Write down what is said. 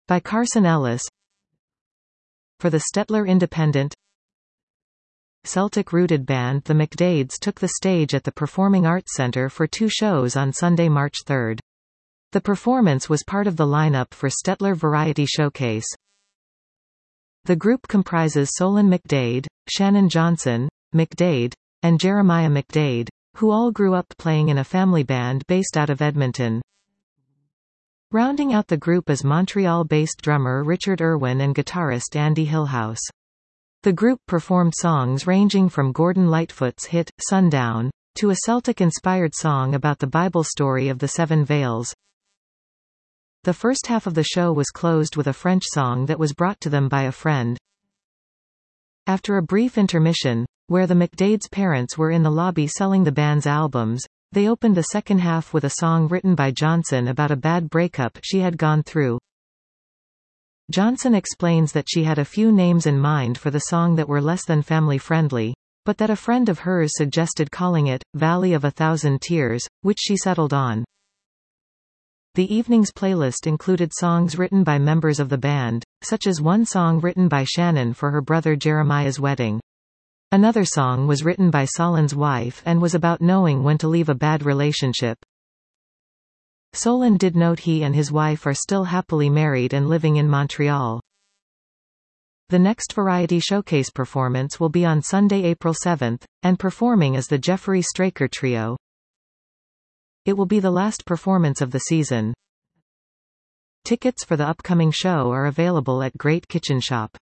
by Carson Ellis. For the Stettler Independent Celtic-rooted band the McDades took the stage at the Performing Arts Center for 2 shows on Sunday, March 3. The performance was part of the lineup for Stettler Variety Showcase. The group comprises Solon McDade, Shannon Johnson, McDade, and Jeremiah McDade, who all grew up playing in a family band based out of Edmonton. Rounding out the group is Montreal-based drummer Richard Irwin and guitarist Andy Hillhouse. The group performed songs ranging from Gordon Lightfoot's hit, Sundown, to a Celtic-inspired song about the Bible story of the Seven Veils. The first half of the show was closed with a French song that was brought to them by a friend. After a brief intermission, where the McDades' parents were in the lobby selling the band's albums, they opened the second half with a song written by Johnson about a bad breakup she had gone through. Johnson explains that she had a few names in mind for the song that were less than family-friendly, but that a friend of hers suggested calling it, Valley of a Thousand Tears, which she settled on. The evening's playlist included songs written by members of the band, such as one song written by Shannon for her brother Jeremiah's wedding. Another song was written by Solon's wife and was about knowing when to leave a bad relationship. Solon did note he and his wife are still happily married and living in Montreal. The next Variety Showcase performance will be on Sunday, April 7, and performing is the Jeffrey Straker Trio. It will be the last performance of the season. Tickets for the upcoming show are available at Great Kitchen Shop.